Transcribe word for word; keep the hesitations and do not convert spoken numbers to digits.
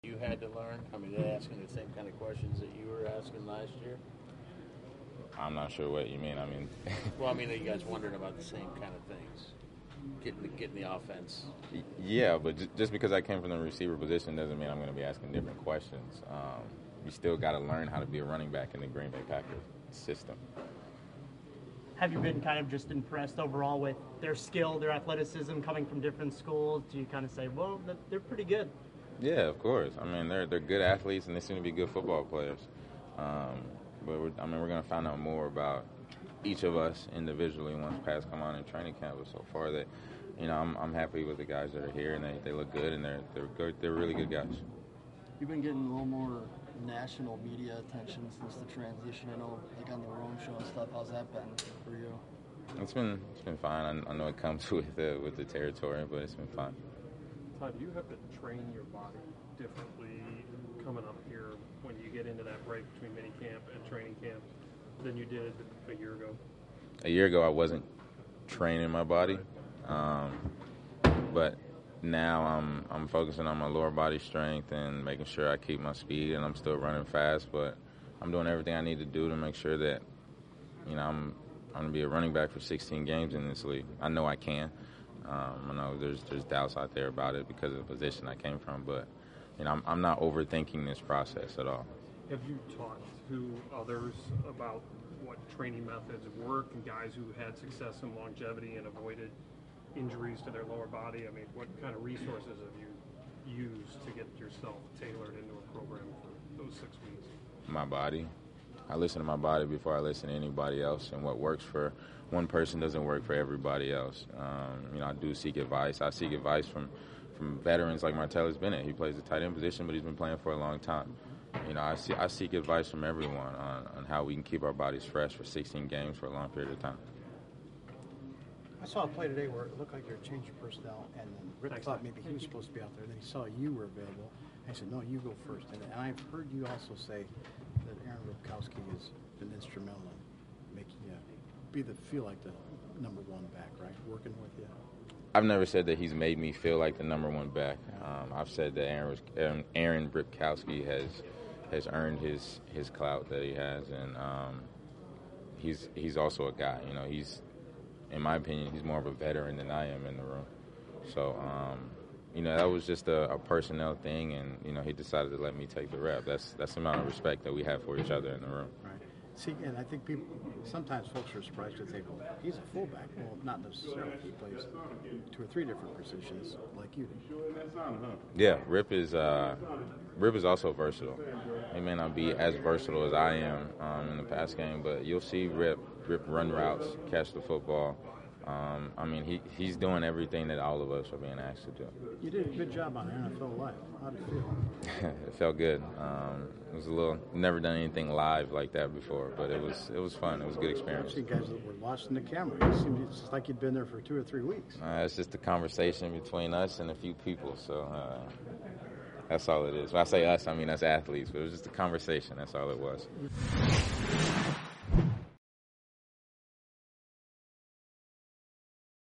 You had to learn? I mean, they're asking the same kind of questions that you were asking last year? I'm not sure what you mean. I mean, well, I mean, are you guys wondering about the same kind of things? Getting the, getting the offense? Yeah, but j- just because I came from the receiver position doesn't mean I'm going to be asking different questions. Um, you still got to learn how to be a running back in the Green Bay Packers system. Have you been kind of just impressed overall with their skill, their athleticism coming from different schools? Do you kind of say, well, they're pretty good? Yeah, of course. I mean, they're they're good athletes and they seem to be good football players. Um, but we're, I mean, we're going to find out more about each of us individually once Pats come on in training camp. But so far, that you know, I'm I'm happy with the guys that are here and they, they look good and they're they're good, they're really good guys. You've been getting a little more national media attention since the transition. I know, like on the Rome show and stuff. How's that been for you? It's been it's been fine. I, I know it comes with the with the territory, but it's been fine. Todd, do you have to train your body differently coming up here when you get into that break between mini camp and training camp than you did a year ago? A year ago, I wasn't training my body, um, but now I'm I'm focusing on my lower body strength and making sure I keep my speed, and I'm still running fast, but I'm doing everything I need to do to make sure that, you know, I'm I'm gonna be a running back for sixteen games in this league. I know I can. Um, I know there's there's doubts out there about it because of the position I came from, but you know I'm I'm not overthinking this process at all. Have you talked to others about what training methods work and guys who had success and longevity and avoided injuries to their lower body? I mean, what kind of resources have you used to get yourself tailored into a program for those six weeks? My body. I listen to my body before I listen to anybody else, and what works for one person doesn't work for everybody else. Um, you know, I do seek advice. I seek advice from, from veterans like Martellus Bennett. He plays the tight end position, but he's been playing for a long time. You know, I, see, I seek advice from everyone on, on how we can keep our bodies fresh for sixteen games for a long period of time. I saw a play today where it looked like they were changing personnel, and then Rick Thanks. thought maybe he was supposed to be out there. Then he saw you were available. I said, no, you go first. And, and I've heard you also say that Aaron Ripkowski has been instrumental in making you be the feel like the number one back, right? Working with you. I've never said that he's made me feel like the number one back. Um, I've said that Aaron, Aaron, Aaron Ripkowski has has earned his, his clout that he has, and um, he's he's also a guy. You know, he's, in my opinion, he's more of a veteran than I am in the room. So, um, you know, that was just a, a personnel thing, and you know, he decided to let me take the rep. That's that's the amount of respect that we have for each other in the room. Right. See, and I think people, sometimes folks are surprised because they go, he's a fullback. Well, not necessarily. He plays two or three different positions like you do. Yeah, Rip is uh, Rip is also versatile. He may not be as versatile as I am um, in the pass game, but you'll see Rip Rip run routes, catch the football. Um, I mean, he he's doing everything that all of us are being asked to do. You did a good job on N F L Live. How did it feel? It felt good. Um, it was a little, never done anything live like that before, but it was it was fun. It was a good experience. I've seen guys that were lost in the camera. It seemed it's just like you'd been there for two or three weeks. Uh, it's just a conversation between us and a few people, so uh, that's all it is. When I say us, I mean us athletes, but it was just a conversation. That's all it was.